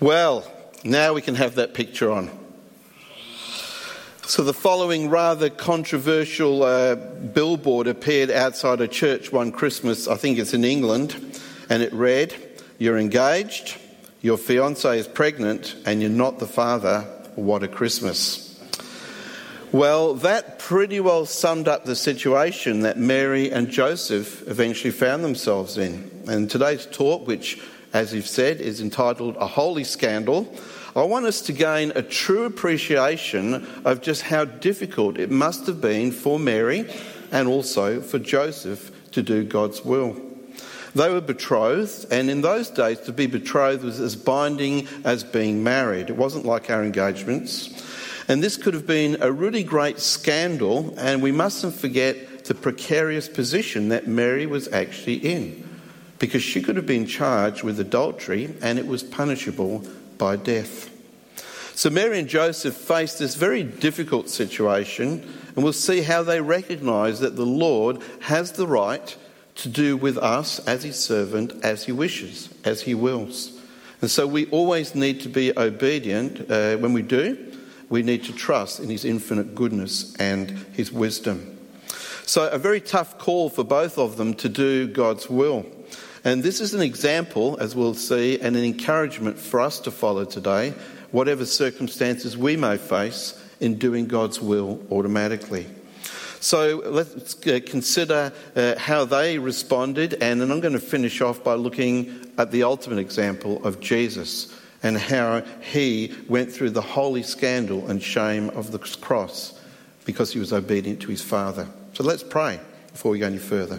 Well, now we can have that picture on. So the following rather controversial billboard appeared outside a church one Christmas, I think it's in England, and it read, "You're engaged, your fiancée is pregnant, and you're not the father. What a Christmas." Well, that pretty well summed up the situation that Mary and Joseph eventually found themselves in. And today's talk, which, as you've said, is entitled A Holy Scandal, I want us to gain a true appreciation of just how difficult it must have been for Mary and also for Joseph to do God's will. They were betrothed, and in those days to be betrothed was as binding as being married. It wasn't like our engagements. And this could have been a really great scandal, and we mustn't forget the precarious position that Mary was actually in, because she could have been charged with adultery and it was punishable by death. So Mary and Joseph faced this very difficult situation, and we'll see how they recognise that the Lord has the right to do with us as his servant as he wishes, as he wills. And so we always need to be obedient. When we do, we need to trust in his infinite goodness and his wisdom. So a very tough call for both of them to do God's will. And this is an example, as we'll see, and an encouragement for us to follow today, whatever circumstances we may face in doing God's will automatically. So let's consider how they responded, and then I'm going to finish off by looking at the ultimate example of Jesus and how he went through the holy scandal and shame of the cross because he was obedient to his Father. So let's pray before we go any further.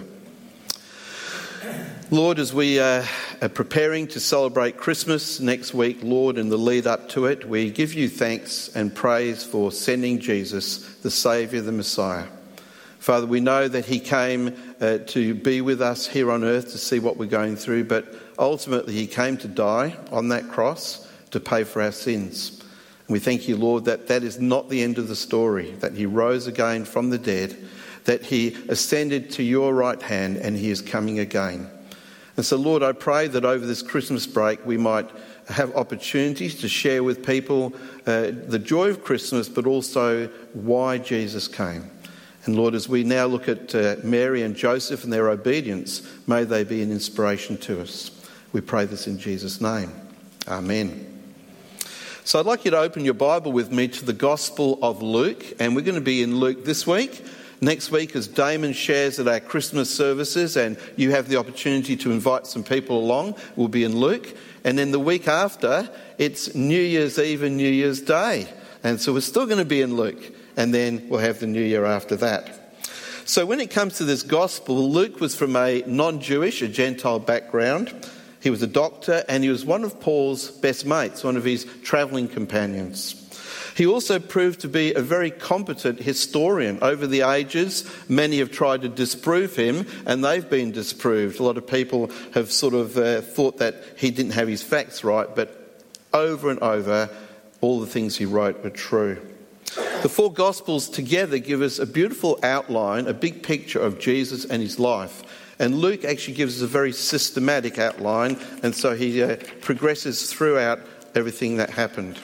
Lord, as we are preparing to celebrate Christmas next week, Lord, in the lead up to it, we give you thanks and praise for sending Jesus, the Saviour, the Messiah. Father, we know that he came to be with us here on earth to see what we're going through, but ultimately he came to die on that cross to pay for our sins. And we thank you, Lord, that that is not the end of the story, that he rose again from the dead, that he ascended to your right hand and he is coming again. And so, Lord, I pray that over this Christmas break we might have opportunities to share with people the joy of Christmas, but also why Jesus came. And Lord, as we now look at Mary and Joseph and their obedience, may they be an inspiration to us. We pray this in Jesus' name. Amen. So I'd like you to open your Bible with me to the Gospel of Luke, and we're going to be in Luke this week. Next week, as Damon shares at our Christmas services, and you have the opportunity to invite some people along, we'll be in Luke. And then the week after, it's New Year's Eve and New Year's Day. And so we're still going to be in Luke. And then we'll have the new year after that. So when it comes to this gospel, Luke was from a non-Jewish, a Gentile background. He was a doctor, and he was one of Paul's best mates, one of his travelling companions. He also proved to be a very competent historian. Over the ages, many have tried to disprove him, and they've been disproved. A lot of people have sort of thought that he didn't have his facts right, but over and over, all the things he wrote were true. The four Gospels together give us a beautiful outline, a big picture of Jesus and his life. And Luke actually gives us a very systematic outline, and so he progresses throughout everything that happened.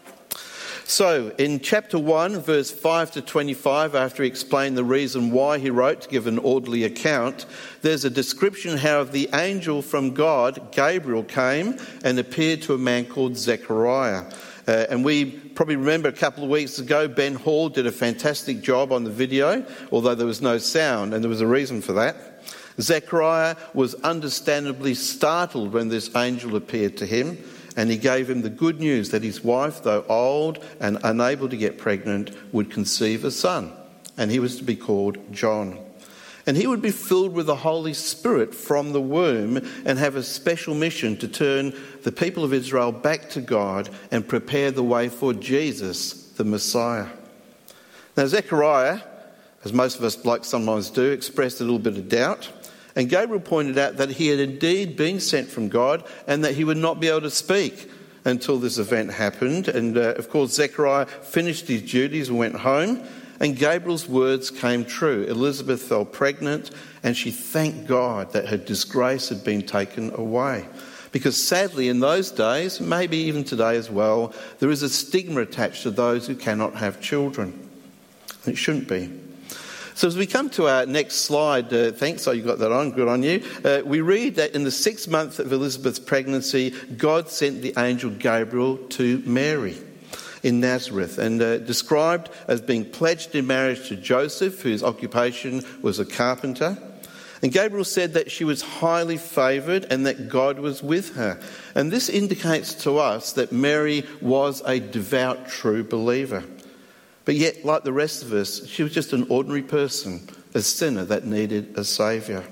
So, in chapter 1, verse 5 to 25, after he explained the reason why he wrote to give an orderly account, there's a description how the angel from God, Gabriel, came and appeared to a man called Zechariah. And we probably remember a couple of weeks ago, Ben Hall did a fantastic job on the video, although there was no sound, and there was a reason for that. Zechariah was understandably startled when this angel appeared to him, and he gave him the good news that his wife, though old and unable to get pregnant, would conceive a son, and he was to be called John. And he would be filled with the Holy Spirit from the womb and have a special mission to turn the people of Israel back to God and prepare the way for Jesus, the Messiah. Now, Zechariah, as most of us like sometimes do, expressed a little bit of doubt. And Gabriel pointed out that he had indeed been sent from God and that he would not be able to speak until this event happened. And of course, Zechariah finished his duties and went home. And Gabriel's words came true. Elizabeth fell pregnant, and she thanked God that her disgrace had been taken away. Because sadly in those days, maybe even today as well, there is a stigma attached to those who cannot have children. It shouldn't be. So as we come to our next slide, thanks, you got that on, good on you. We read that in the 6th month of Elizabeth's pregnancy, God sent the angel Gabriel to Mary in Nazareth and described as being pledged in marriage to Joseph, whose occupation was a carpenter. And Gabriel said that she was highly favoured and that God was with her. And this indicates to us that Mary was a devout, true believer. But yet, like the rest of us, she was just an ordinary person, a sinner that needed a saviour.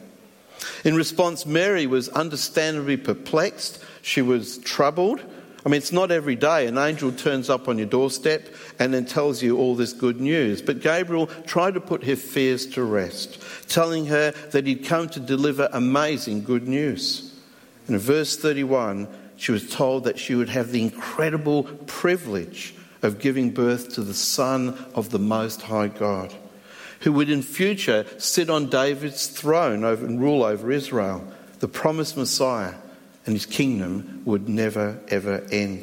In response, Mary was understandably perplexed. She was troubled. I mean, it's not every day an angel turns up on your doorstep and then tells you all this good news. But Gabriel tried to put her fears to rest, telling her that he'd come to deliver amazing good news. And in verse 31, she was told that she would have the incredible privilege of giving birth to the Son of the Most High God, who would in future sit on David's throne and rule over Israel, the promised Messiah, and his kingdom would never, ever end.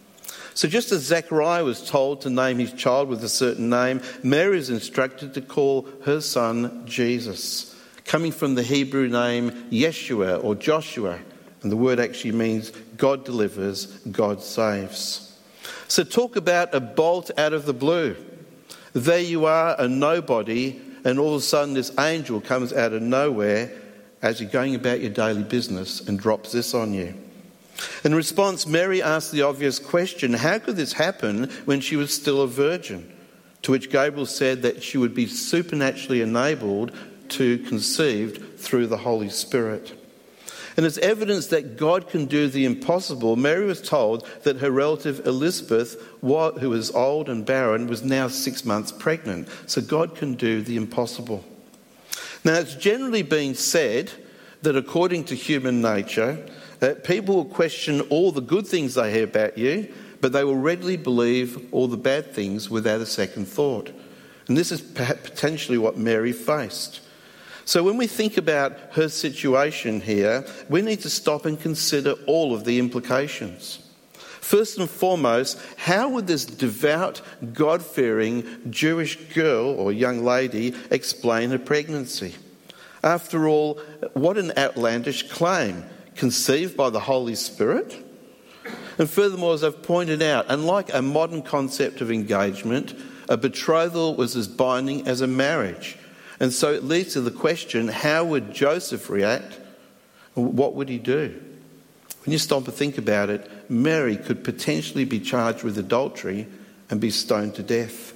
So just as Zechariah was told to name his child with a certain name, Mary is instructed to call her son Jesus, coming from the Hebrew name Yeshua or Joshua, and the word actually means God delivers, God saves. So talk about a bolt out of the blue. There you are, a nobody, and all of a sudden this angel comes out of nowhere as you're going about your daily business and drops this on you. In response, Mary asked the obvious question, how could this happen when she was still a virgin? To which Gabriel said that she would be supernaturally enabled to conceive through the Holy Spirit. And as evidence that God can do the impossible, Mary was told that her relative Elizabeth, who was old and barren, was now 6 months pregnant. So God can do the impossible. Now, it's generally been said that according to human nature, people will question all the good things they hear about you, but they will readily believe all the bad things without a second thought. And this is potentially what Mary faced. So when we think about her situation here, we need to stop and consider all of the implications. First and foremost, how would this devout, God-fearing Jewish girl or young lady explain her pregnancy? After all, what an outlandish claim, conceived by the Holy Spirit? And furthermore, as I've pointed out, unlike a modern concept of engagement, a betrothal was as binding as a marriage. And so it leads to the question, how would Joseph react? What would he do? When you stop and think about it, Mary could potentially be charged with adultery and be stoned to death.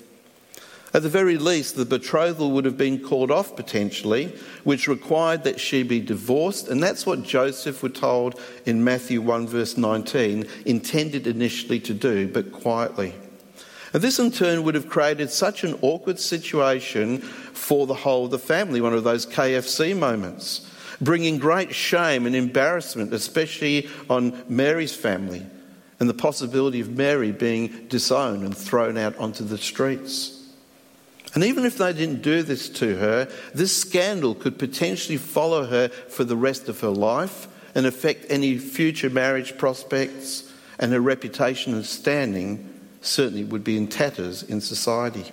At the very least, the betrothal would have been called off potentially, which required that she be divorced. And that's what Joseph, we're told in Matthew 1 verse 19, intended initially to do, but quietly. And this in turn would have created such an awkward situation for the whole of the family, one of those KFC moments, bringing great shame and embarrassment, especially on Mary's family, and the possibility of Mary being disowned and thrown out onto the streets. And even if they didn't do this to her, this scandal could potentially follow her for the rest of her life and affect any future marriage prospects, and her reputation and standing certainly would be in tatters in society.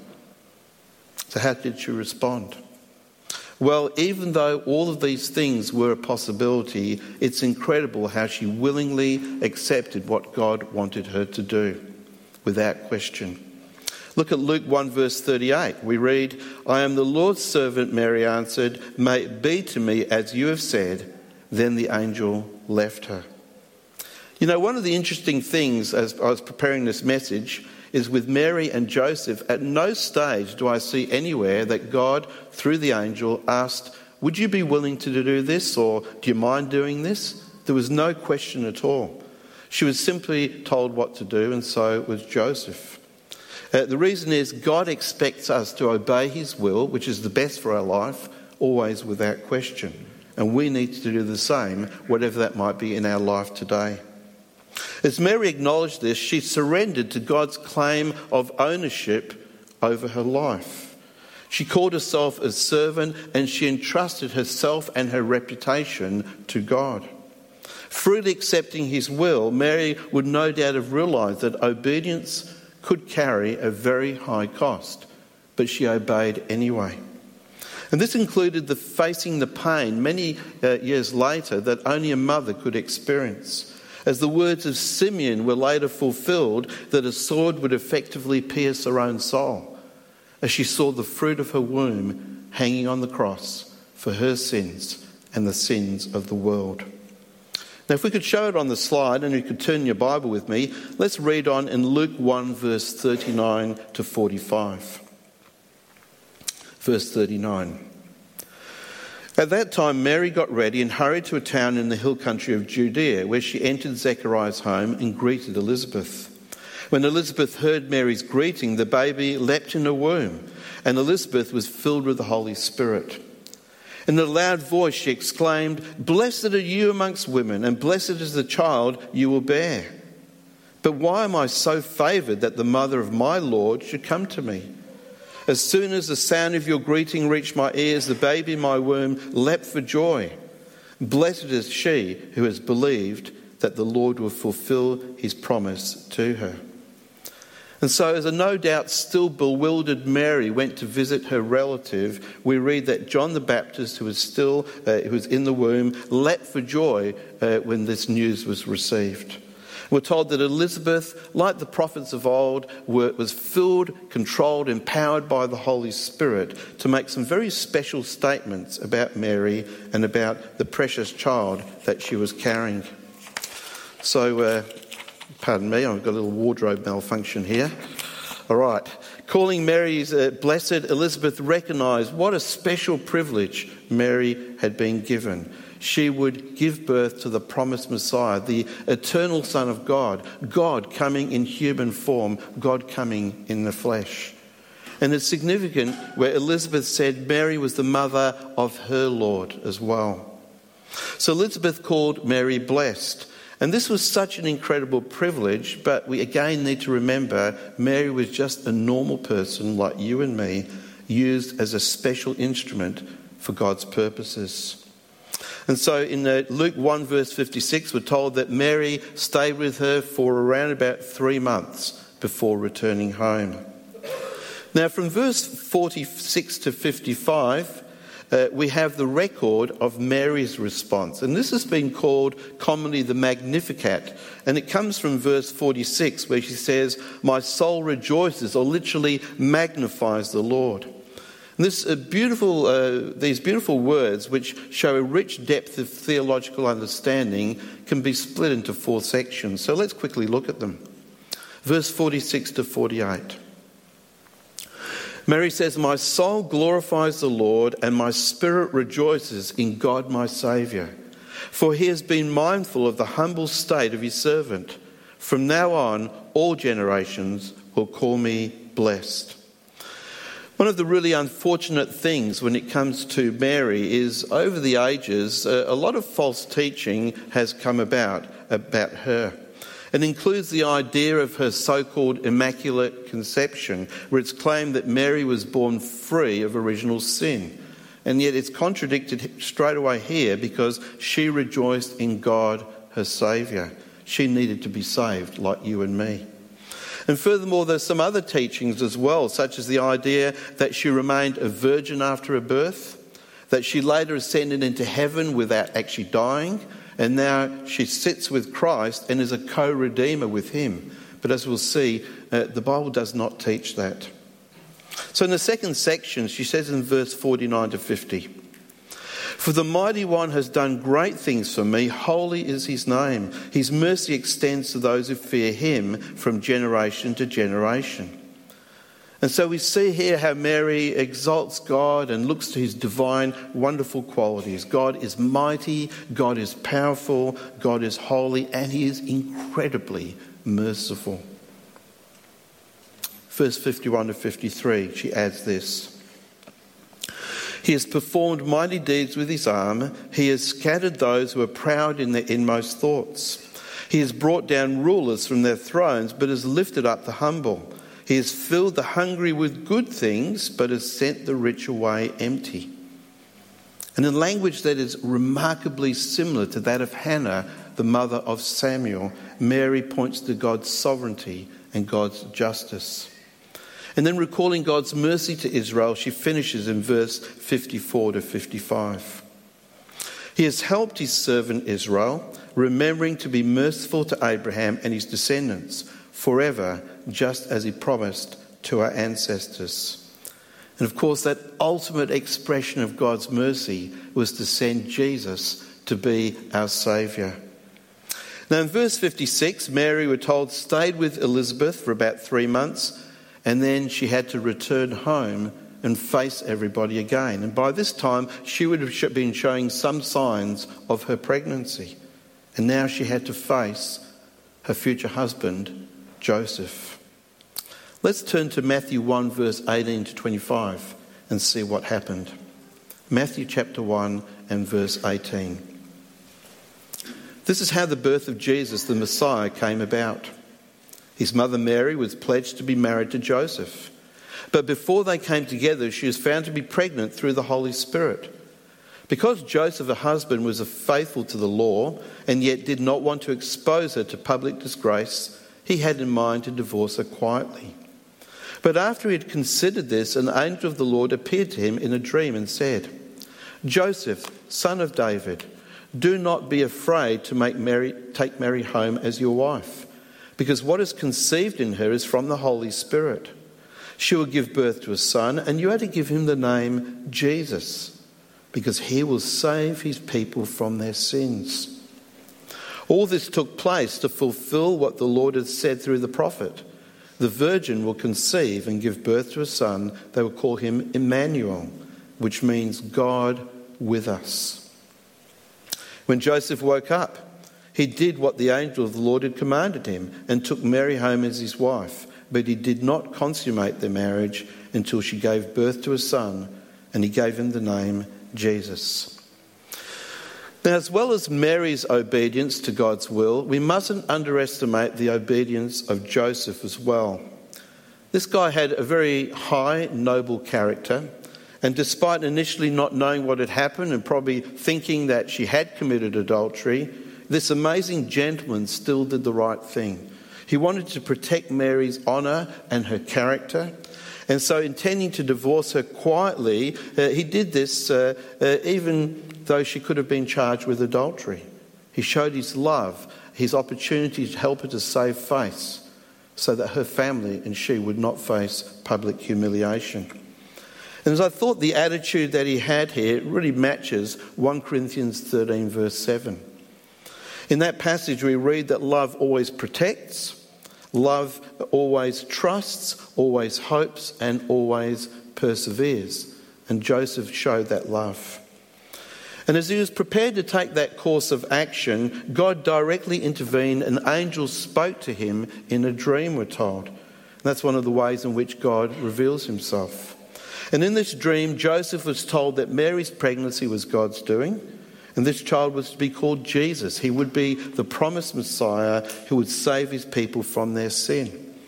So how did she respond? Well, even though all of these things were a possibility, it's incredible how she willingly accepted what God wanted her to do, without question. Look at Luke 1 verse 38. We read, "I am the Lord's servant," Mary answered. "May it be to me as you have said." Then the angel left her. You know, one of the interesting things as I was preparing this message is with Mary and Joseph, at no stage do I see anywhere that God, through the angel, asked, "Would you be willing to do this?" or "Do you mind doing this?" There was no question at all. She was simply told what to do, and so was Joseph. The reason is God expects us to obey his will, which is the best for our life, always without question. And we need to do the same, whatever that might be in our life today. As Mary acknowledged this, she surrendered to God's claim of ownership over her life. She called herself a servant, and she entrusted herself and her reputation to God. Freely accepting his will, Mary would no doubt have realised that obedience could carry a very high cost, but she obeyed anyway. And this included facing the pain many years later that only a mother could experience, as the words of Simeon were later fulfilled that a sword would effectively pierce her own soul, as she saw the fruit of her womb hanging on the cross for her sins and the sins of the world. Now, if we could show it on the slide, and you could turn your Bible with me, let's read on in Luke 1, verse 39 to 45. Verse 39. At that time, Mary got ready and hurried to a town in the hill country of Judea, where she entered Zechariah's home and greeted Elizabeth. When Elizabeth heard Mary's greeting, the baby leapt in her womb, and Elizabeth was filled with the Holy Spirit. In a loud voice she exclaimed, "Blessed are you amongst women, and blessed is the child you will bear. But why am I so favoured that the mother of my Lord should come to me? As soon as the sound of your greeting reached my ears, the baby in my womb leapt for joy. Blessed is she who has believed that the Lord will fulfill his promise to her." And so, as a no doubt still bewildered Mary went to visit her relative, we read that John the Baptist, who was in the womb, leapt for joy when this news was received. We're told that Elizabeth, like the prophets of old, was filled, controlled, empowered by the Holy Spirit to make some very special statements about Mary and about the precious child that she was carrying. So, pardon me, I've got a little wardrobe malfunction here. All right. Calling Mary's blessed, Elizabeth recognised what a special privilege Mary had been given. She would give birth to the promised Messiah, the eternal Son of God, God coming in human form, God coming in the flesh. And it's significant where Elizabeth said Mary was the mother of her Lord as well. So Elizabeth called Mary blessed. And this was such an incredible privilege, but we again need to remember Mary was just a normal person like you and me, used as a special instrument for God's purposes. And so in Luke 1 verse 56, we're told that Mary stayed with her for around about 3 months before returning home. Now from verse 46 to 55, we have the record of Mary's response. And this has been called commonly the Magnificat. And it comes from verse 46 where she says, "My soul rejoices," or literally magnifies the Lord. And these beautiful words, which show a rich depth of theological understanding, can be split into 4 sections. So let's quickly look at them. Verse 46 to 48. Mary says, "My soul glorifies the Lord, and my spirit rejoices in God my Saviour. For he has been mindful of the humble state of his servant. From now on, all generations will call me blessed." One of the really unfortunate things when it comes to Mary is over the ages, a lot of false teaching has come about her. It includes the idea of her so-called Immaculate Conception, where it's claimed that Mary was born free of original sin. And yet it's contradicted straight away here because she rejoiced in God, her Saviour. She needed to be saved like you and me. And furthermore, there's some other teachings as well, such as the idea that she remained a virgin after her birth, that she later ascended into heaven without actually dying, and now she sits with Christ and is a co-redeemer with him. But as we'll see, the Bible does not teach that. So in the second section, she says in verse 49 to 50, "For the Mighty One has done great things for me. Holy is his name. His mercy extends to those who fear him from generation to generation." And so we see here how Mary exalts God and looks to his divine, wonderful qualities. God is mighty, God is powerful, God is holy, and he is incredibly merciful. Verse 51 to 53, she adds this. "He has performed mighty deeds with his arm. He has scattered those who are proud in their inmost thoughts. He has brought down rulers from their thrones, but has lifted up the humble. He has filled the hungry with good things, but has sent the rich away empty." And in language that is remarkably similar to that of Hannah the mother of Samuel, Mary points to God's sovereignty and God's justice. And then recalling God's mercy to Israel, she finishes in verse 54 to 55. He has helped his servant Israel, remembering to be merciful to Abraham and his descendants forever, just as he promised to our ancestors. And of course, that ultimate expression of God's mercy was to send Jesus to be our Saviour. Now in verse 56, Mary, we're told, stayed with Elizabeth for about 3 months, and then she had to return home and face everybody again. And by this time, she would have been showing some signs of her pregnancy. And now she had to face her future husband, Joseph. Let's turn to Matthew 1, verse 18 to 25 and see what happened. Matthew chapter 1 and verse 18. This is how the birth of Jesus, the Messiah, came about. His mother Mary was pledged to be married to Joseph. But before they came together, she was found to be pregnant through the Holy Spirit. Because Joseph, her husband, was faithful to the law and yet did not want to expose her to public disgrace, he had in mind to divorce her quietly. But after he had considered this, an angel of the Lord appeared to him in a dream and said, Joseph, son of David, do not be afraid to take Mary home as your wife, because what is conceived in her is from the Holy Spirit. She will give birth to a son, and you are to give him the name Jesus, because he will save his people from their sins. All this took place to fulfill what the Lord had said through the prophet. The virgin will conceive and give birth to a son. They will call him Emmanuel, which means God with us. When Joseph woke up, he did what the angel of the Lord had commanded him and took Mary home as his wife. But he did not consummate their marriage until she gave birth to a son, and he gave him the name Jesus. Now, as well as Mary's obedience to God's will, we mustn't underestimate the obedience of Joseph as well. This guy had a very high, noble character, and despite initially not knowing what had happened and probably thinking that she had committed adultery, this amazing gentleman still did the right thing. He wanted to protect Mary's honour and her character, and so intending to divorce her quietly, he did this even though she could have been charged with adultery. He showed his love, his opportunity to help her to save face, so that her family and she would not face public humiliation. And as I thought, the attitude that he had here really matches 1 Corinthians 13 verse 7. In that passage we read that love always protects, love always trusts, always hopes, and always perseveres. And Joseph showed that love. And as he was prepared to take that course of action, God directly intervened. An angel spoke to him in a dream, we're told. And that's one of the ways in which God reveals himself. And in this dream, Joseph was told that Mary's pregnancy was God's doing, and this child was to be called Jesus. He would be the promised Messiah who would save his people from their sin.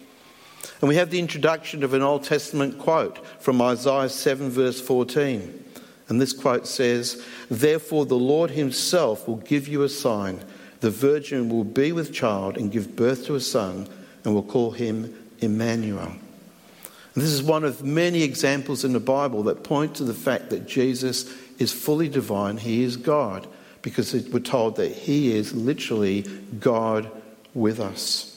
And we have the introduction of an Old Testament quote from Isaiah 7 verse 14. And this quote says, "Therefore the Lord himself will give you a sign. The virgin will be with child and give birth to a son, and will call him Emmanuel." And this is one of many examples in the Bible that point to the fact that Jesus is fully divine. He is God, because we're told that he is literally God with us.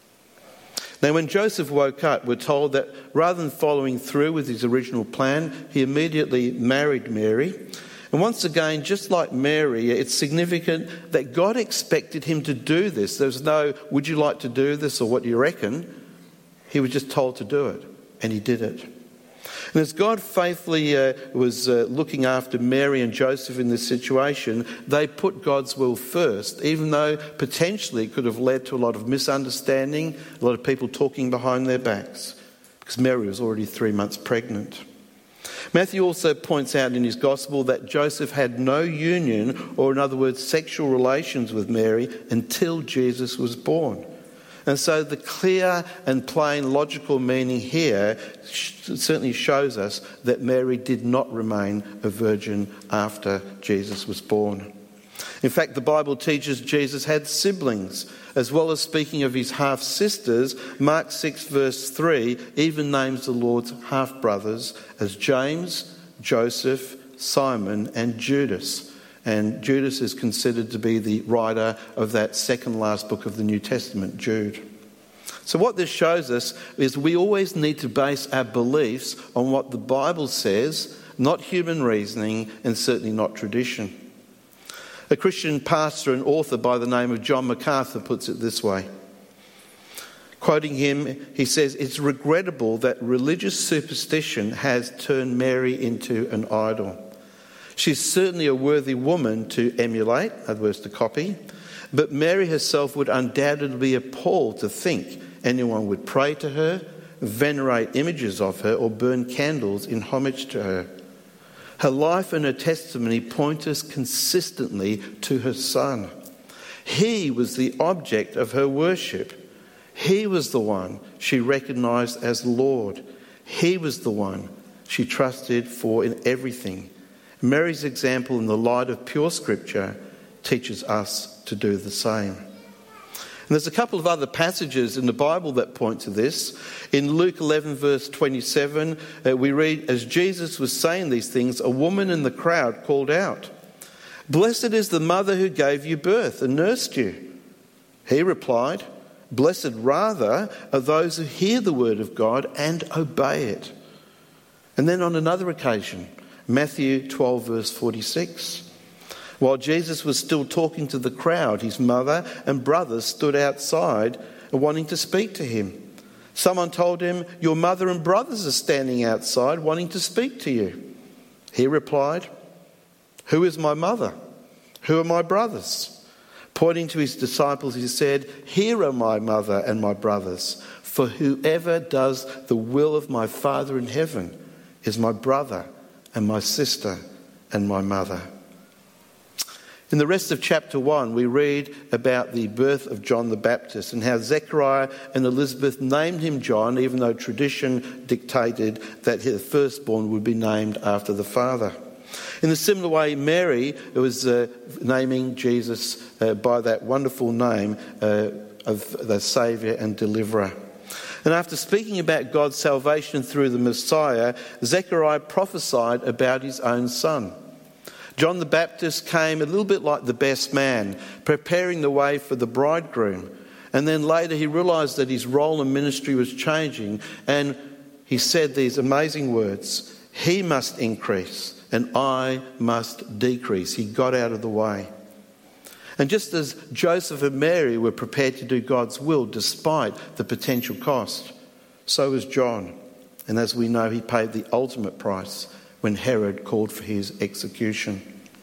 Now, when Joseph woke up, we're told that rather than following through with his original plan, he immediately married Mary. And once again, just like Mary, it's significant that God expected him to do this. There was no, would you like to do this, or what do you reckon? He was just told to do it, and he did it. And as God faithfully was looking after Mary and Joseph in this situation, they put God's will first, even though potentially it could have led to a lot of misunderstanding, a lot of people talking behind their backs, because Mary was already 3 months pregnant. Matthew also points out in his gospel that Joseph had no union, or in other words, sexual relations with Mary until Jesus was born. And so the clear and plain logical meaning here certainly shows us that Mary did not remain a virgin after Jesus was born. In fact, the Bible teaches Jesus had siblings. As well as speaking of his half-sisters, Mark 6 verse 3 even names the Lord's half-brothers as James, Joseph, Simon and Judas. And Judas is considered to be the writer of that second last book of the New Testament, Jude. So what this shows us is we always need to base our beliefs on what the Bible says, not human reasoning and certainly not tradition. A Christian pastor and author by the name of John MacArthur puts it this way. Quoting him, he says, "It's regrettable that religious superstition has turned Mary into an idol. She's certainly a worthy woman to emulate," in other words, to copy, "but Mary herself would undoubtedly be appalled to think anyone would pray to her, venerate images of her, or burn candles in homage to her. Her life and her testimony point us consistently to her Son. He was the object of her worship. He was the one she recognised as Lord. He was the one she trusted for in everything. Mary's example in the light of pure Scripture teaches us to do the same." And there's a couple of other passages in the Bible that point to this. In Luke 11 verse 27, we read, "As Jesus was saying these things, a woman in the crowd called out, 'Blessed is the mother who gave you birth and nursed you.' He replied, 'Blessed rather are those who hear the word of God and obey it.'" And then on another occasion, Matthew 12 verse 46. While Jesus was still talking to the crowd, his mother and brothers stood outside wanting to speak to him. Someone told him, "Your mother and brothers are standing outside wanting to speak to you." He replied, "Who is my mother? Who are my brothers?" Pointing to his disciples, he said, "Here are my mother and my brothers. For whoever does the will of my Father in heaven is my brother and my sister and my mother." In the rest of chapter 1, we read about the birth of John the Baptist and how Zechariah and Elizabeth named him John, even though tradition dictated that the firstborn would be named after the father. In a similar way, Mary was naming Jesus by that wonderful name of the Saviour and Deliverer. And after speaking about God's salvation through the Messiah, Zechariah prophesied about his own son. John the Baptist came a little bit like the best man, preparing the way for the bridegroom. And then later he realised that his role in ministry was changing, and he said these amazing words, "He must increase and I must decrease." He got out of the way. And just as Joseph and Mary were prepared to do God's will despite the potential cost, so was John. And as we know, he paid the ultimate price when Herod called for his execution.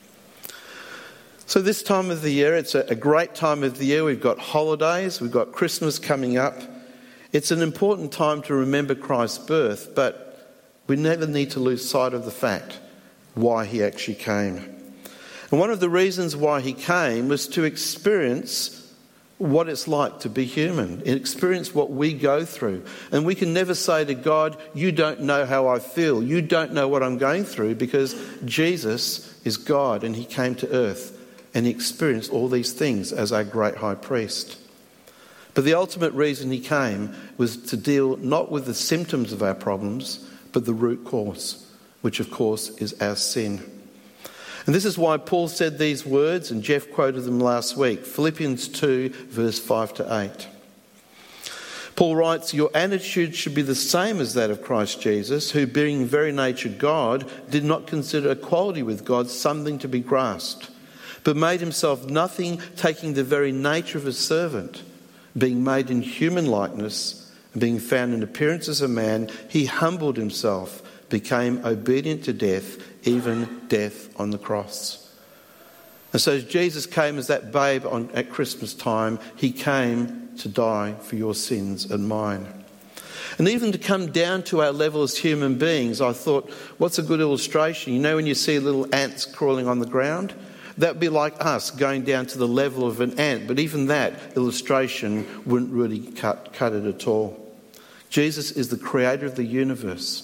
So this time of the year, it's a great time of the year. We've got holidays, we've got Christmas coming up. It's an important time to remember Christ's birth, but we never need to lose sight of the fact why he actually came. And one of the reasons why he came was to experience what it's like to be human, experience what we go through. And we can never say to God, "You don't know how I feel, you don't know what I'm going through," because Jesus is God and he came to earth and he experienced all these things as our great high priest. But the ultimate reason he came was to deal not with the symptoms of our problems, but the root cause, which of course is our sin. And this is why Paul said these words, and Jeff quoted them last week, Philippians 2 verse 5 to 8. Paul writes, "Your attitude should be the same as that of Christ Jesus, who being very nature God, did not consider equality with God something to be grasped, but made himself nothing, taking the very nature of a servant. Being made in human likeness, and being found in appearance as a man, he humbled himself, became obedient to death, even death on the cross." And so as Jesus came as that babe at Christmas time, he came to die for your sins and mine. And even to come down to our level as human beings, I thought, what's a good illustration? You know when you see little ants crawling on the ground? That would be like us going down to the level of an ant. But even that illustration wouldn't really cut it at all. Jesus is the creator of the universe.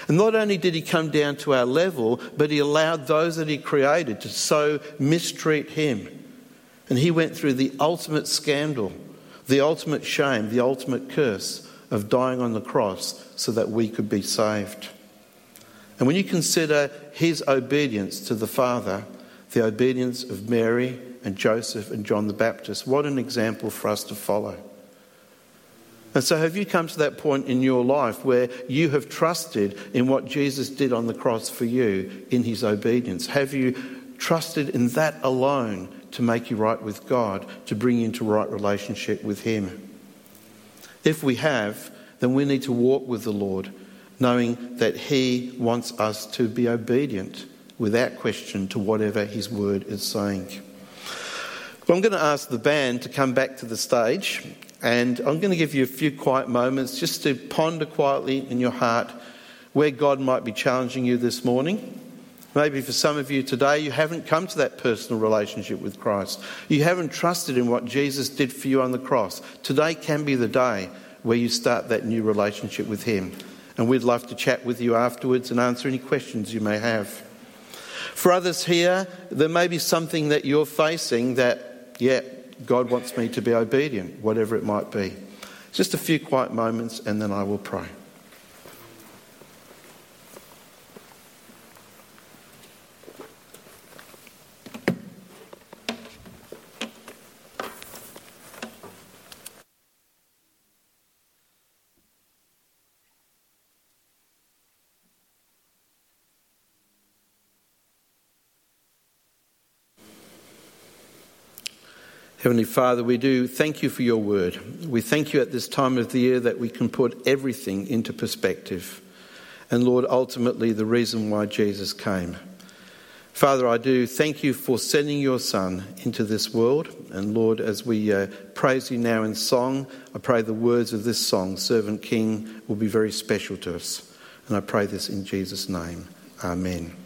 And not only did he come down to our level, but he allowed those that he created to so mistreat him. And he went through the ultimate scandal, the ultimate shame, the ultimate curse of dying on the cross so that we could be saved. And when you consider his obedience to the Father, the obedience of Mary and Joseph and John the Baptist, what an example for us to follow. And so have you come to that point in your life where you have trusted in what Jesus did on the cross for you in his obedience? Have you trusted in that alone to make you right with God, to bring you into right relationship with him? If we have, then we need to walk with the Lord, knowing that he wants us to be obedient without question to whatever his word is saying. Well, I'm going to ask the band to come back to the stage, and I'm going to give you a few quiet moments just to ponder quietly in your heart where God might be challenging you this morning. Maybe for some of you today, you haven't come to that personal relationship with Christ. You haven't trusted in what Jesus did for you on the cross. Today can be the day where you start that new relationship with him. And we'd love to chat with you afterwards and answer any questions you may have. For others here, there may be something that you're facing that, God wants me to be obedient, whatever it might be. Just a few quiet moments and then I will pray. Heavenly Father, we do thank you for your word. We thank you at this time of the year that we can put everything into perspective. And Lord, ultimately the reason why Jesus came. Father, I do thank you for sending your Son into this world. And Lord, as we praise you now in song, I pray the words of this song, Servant King, will be very special to us. And I pray this in Jesus' name. Amen.